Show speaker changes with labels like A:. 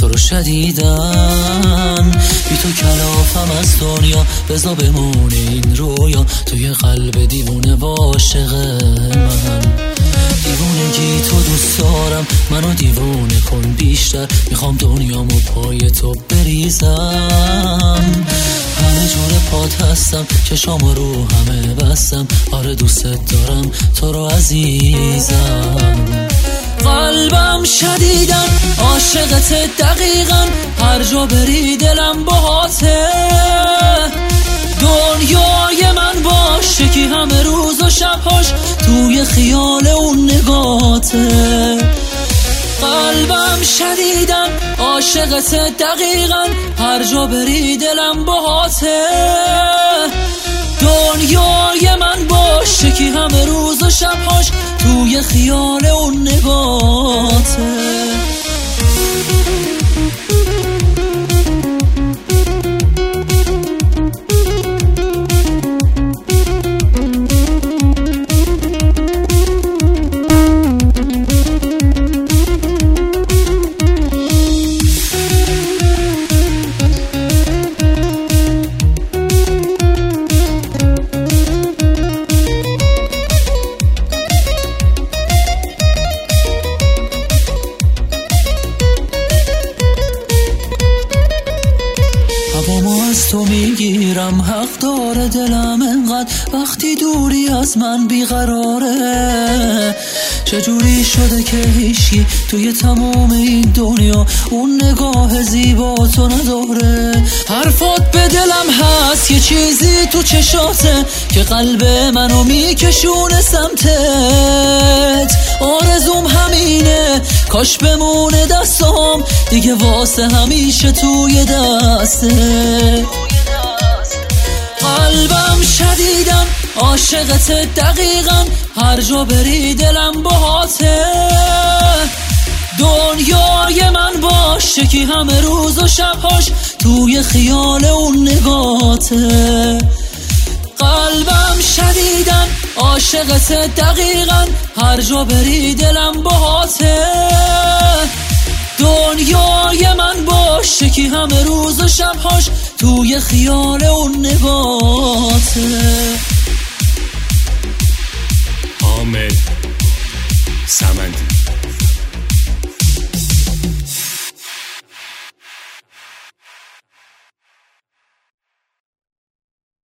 A: تو رو شدیدن، بی تو کلافم از دنیا، بذار بمونه این رویا توی قلب دیوونه و عاشق من. دیوونگی تو دوست دارم، منو دیوونه کن بیشتر، میخوام دنیامو پای تو بریزم. همه جور پات هستم، چشامو رو همه بستم، آره دوست دارم تو رو عزیزم. قلبم شدیدن عاشقت دقیقا، هر جا بری دلم باهاته. دنیای من باشه که همه روز و شبهاش توی خیال اون نگاته. قلبم شدیدن عاشقت دقیقا، هر جا بری دلم باهاته. دنیای من باشه که همه روز و شبهاش توی خیال اون نگاته. هوامو از تو میگیرم، حق داره دلم انقدر وقتی دوری از من بیقراره. چجوری شده که هیچی توی تمام این دنیا اون نگاه زیبا تو نداره؟ حرفات به دلم هست، یه چیزی تو چشاته که قلب منو میکشونه سمتت. آرزوم همینه، کاش بمونه دستام دیگه واسه همیشه توی دسته. قلبم شدیدن عاشقت دقیقا، هر جا بری دلم باهاته. دنیای من باشه که همه روز و شبهاش توی خیال اون نگاته. قلبم شدیدن عاشقت دقیقا، هر جا بری دلم باهاته. دنیای من باشه که همه روز و شبهاش توی خیال اون نگاته.
B: حامد سمندی.